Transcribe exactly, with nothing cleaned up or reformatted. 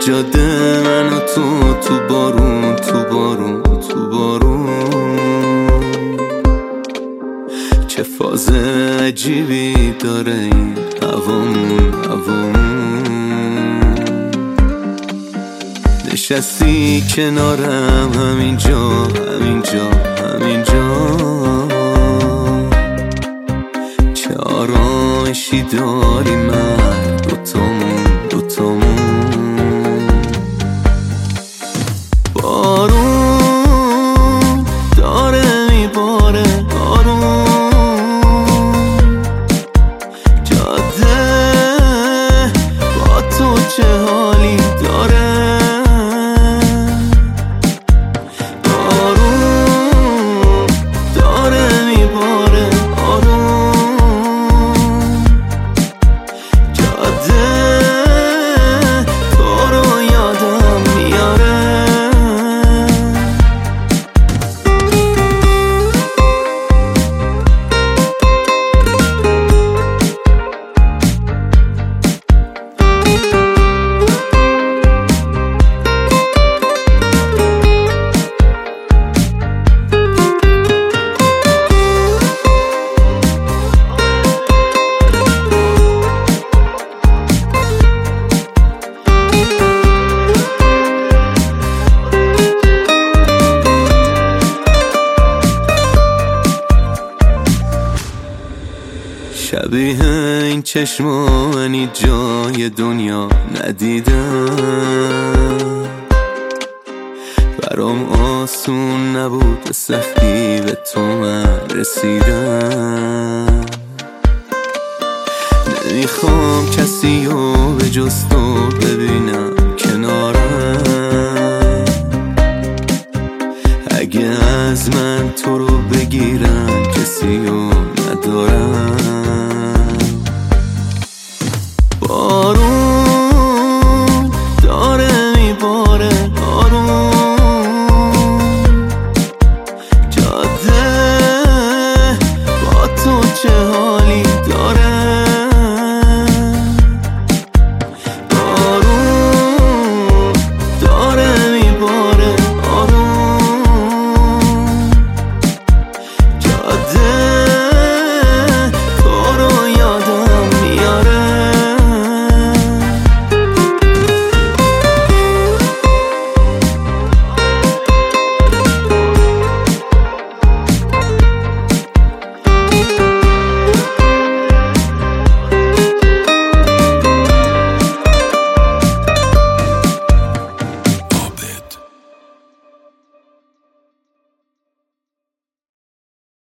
جاده من و تو، تو بارون تو بارون تو بارون. چه فاز عجیبی داره این هوامون هوامون. نشستی کنارم همینجا همینجا همینجا. چه آرامشی داری من دوتامون دوتامون. بارون داره میباره آروم. جاده با تو چه حالی داره. بارون داره میباره آروم. جاده تو رو یادم میاره. شبیه این چشمانی جای دنیا ندیدم. برام آسون نبود به سختی به تو من رسیدم. نمیخوام کسی رو به جز تو ببینم کنارم. اگه از من تو رو بگیرن کسی رو ندارم. بارون داره میباره آروم. جاده با تو چه حالی داره. بارون داره میباره آروم. جاده